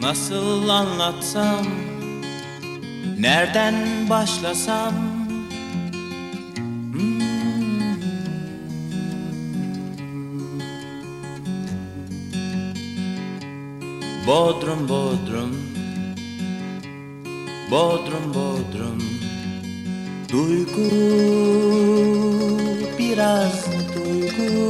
Nasıl anlatsam, nereden başlasam? Bodrum, Bodrum, Bodrum, Bodrum. Duygu, biraz duygu.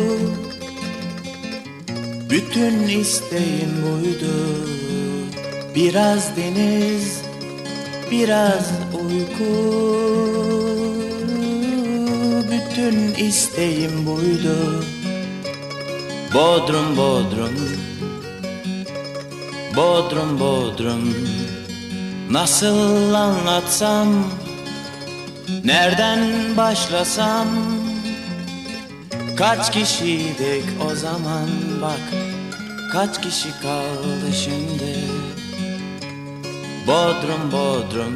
Bütün isteğim buydu. Biraz deniz, biraz uyku. Bütün isteğim buydu. Bodrum, Bodrum, Bodrum, Bodrum. Nasıl anlatsam, nereden başlasam? Kaç kişiydik o zaman bak, kaç kişi kaldı şimdi? Bodrum, Bodrum.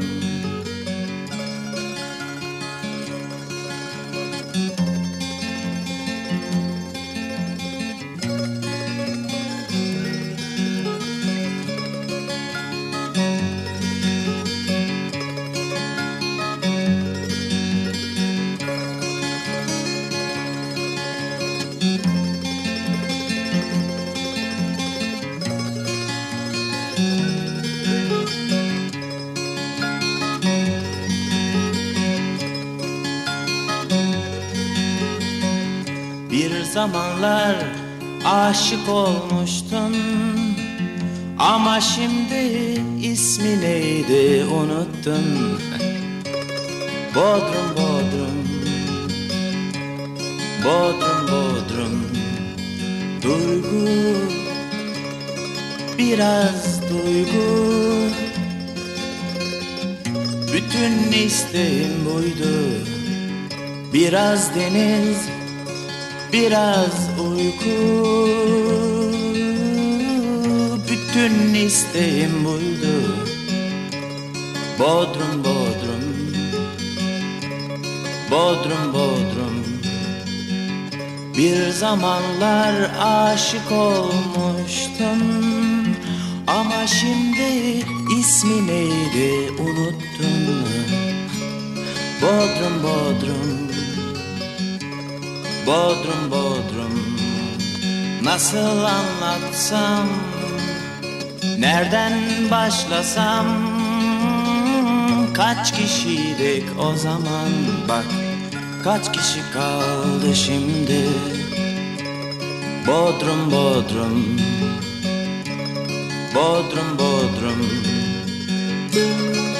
Bir zamanlar aşık olmuştun, ama şimdi ismi neydi unuttun. Bodrum, Bodrum, Bodrum, Bodrum. Duygu, biraz duygu. Bütün isteğim buydu. Biraz deniz, biraz uyku. Bütün isteğim buydu. Bodrum, Bodrum, Bodrum, Bodrum. Bir zamanlar aşık olmuştum, ama şimdi ismi neydi unuttun. Bodrum, Bodrum, Bodrum, Bodrum. Nasıl anlatsam, nereden başlasam? Kaç kişiydik o zaman bak, kaç kişi kaldı şimdi? Bodrum, Bodrum, Bodrum, Bodrum.